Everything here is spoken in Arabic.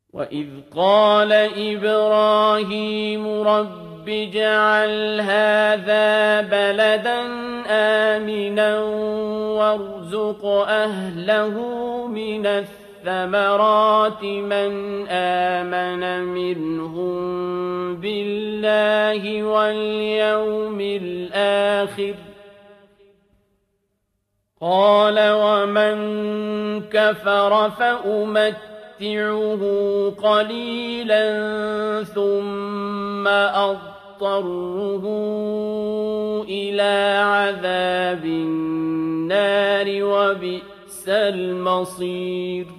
وَإِذْ قَالَ إِبْرَاهِيمُ رَبِّ اجْعَلْ هَٰذَا بَلَدًا آمِنًا وَارْزُقْ أَهْلَهُ مِنَ الثَّمَرَاتِ مَنْ آمَنَ مِنْهُم بِاللَّهِ وَالْيَوْمِ الْآخِرِ ۖ قَالَ وَمَن كَفَرَ فَأُمَتِّعُهُ قَلِيلًا ثُمَّ أَضْطَرُّهُ إِلَىٰ عَذَابِ النَّارِ ۖ وَبِئْسَ الْمَصِيرُ